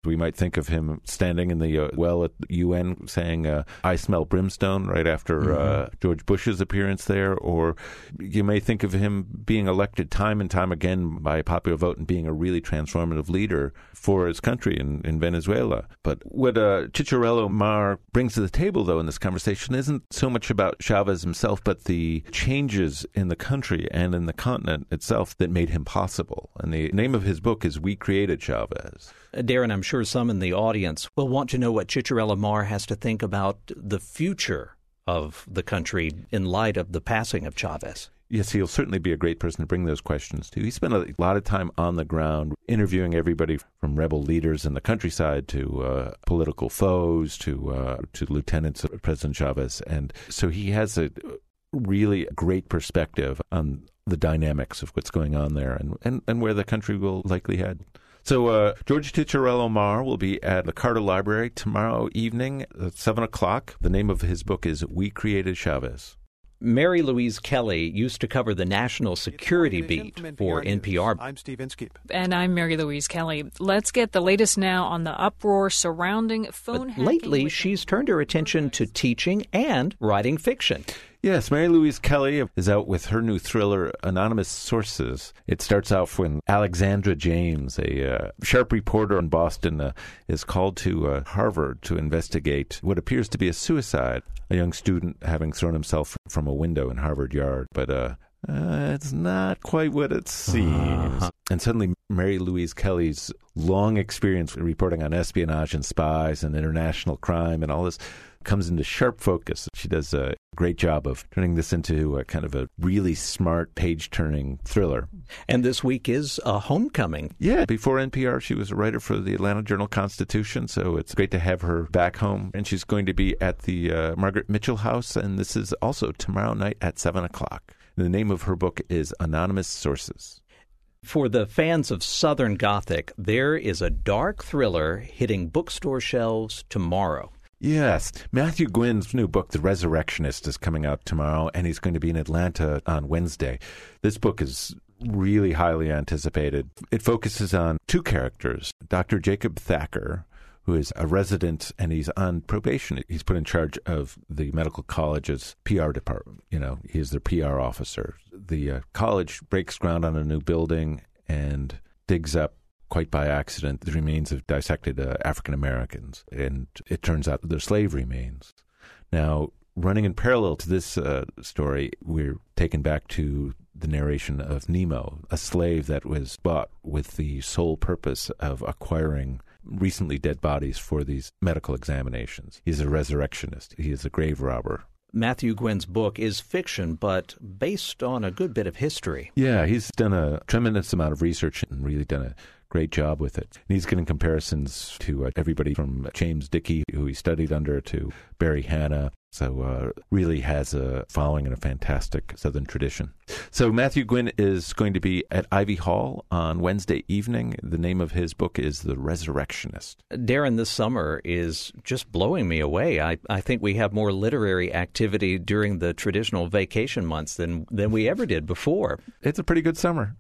We might think of him standing in the well at the UN saying, I smell brimstone, right after George Bush's appearance there. Or you may think of him being elected time and time again by popular vote and being a really transformative leader for his country in Venezuela. But what Ciccarello Mar brings to the table, though, in this conversation isn't so much about Chavez himself, but the changes in the country and in the continent itself that made him possible. And the name of his book is We Created Chavez. Darren, I'm sure some in the audience will want to know what Ciccarello Mar has to think about the future of the country in light of the passing of Chavez. Yes, he'll certainly be a great person to bring those questions to. He spent a lot of time on the ground interviewing everybody from rebel leaders in the countryside to political foes to lieutenants of President Chavez. And so he has a really great perspective on the dynamics of what's going on there and where the country will likely head. So George Ciccarello Mar will be at the Carter Library tomorrow evening at 7 o'clock. The name of his book is We Created Chavez. Mary Louise Kelly used to cover the national security beat for NPR. I'm Steve Inskeep. And I'm Mary Louise Kelly. Let's get the latest now on the uproar surrounding phone hacking. Lately, she's turned her attention to teaching and writing fiction. Yes, Mary Louise Kelly is out with her new thriller, Anonymous Sources. It starts off when Alexandra James, a sharp reporter in Boston, is called to Harvard to investigate what appears to be a suicide, a young student having thrown himself from a window in Harvard Yard. But it's not quite what it seems. And suddenly, Mary Louise Kelly's long experience reporting on espionage and spies and international crime and all this comes into sharp focus. She does a great job of turning this into a kind of a really smart page-turning thriller. And this week is a homecoming. Yeah, before NPR, she was a writer for the Atlanta Journal-Constitution, so it's great to have her back home. And she's going to be at the Margaret Mitchell House, and this is also tomorrow night at 7 o'clock. The name of her book is Anonymous Sources. For the fans of Southern Gothic, there is a dark thriller hitting bookstore shelves tomorrow. Yes. Matthew Gwynn's new book, The Resurrectionist, is coming out tomorrow, and he's going to be in Atlanta on Wednesday. This book is really highly anticipated. It focuses on two characters, Dr. Jacob Thacker, who is a resident, and he's on probation. He's put in charge of the medical college's PR department. You know, he's their PR officer. The college breaks ground on a new building and digs up, quite by accident, the remains of dissected African Americans. And it turns out they're slave remains. Now, running in parallel to this story, we're taken back to the narration of Nemo, a slave that was bought with the sole purpose of acquiring recently dead bodies for these medical examinations. He's a resurrectionist. He is a grave robber. Matthew Gwynn's book is fiction, but based on a good bit of history. Yeah, he's done a tremendous amount of research and really done a great job with it. And he's getting comparisons to everybody from James Dickey, who he studied under, to Barry Hannah. So really has a following and a fantastic Southern tradition. So Matthew Gwynn is going to be at Ivy Hall on Wednesday evening. The name of his book is The Resurrectionist. Darren, this summer is just blowing me away. I think we have more literary activity during the traditional vacation months than we ever did before. It's a pretty good summer.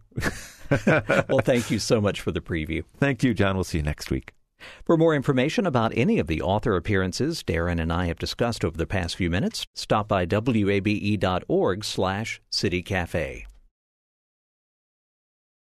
Well, thank you so much for the preview. Thank you, John. We'll see you next week. For more information about any of the author appearances Darren and I have discussed over the past few minutes, stop by wabe.org/citycafe.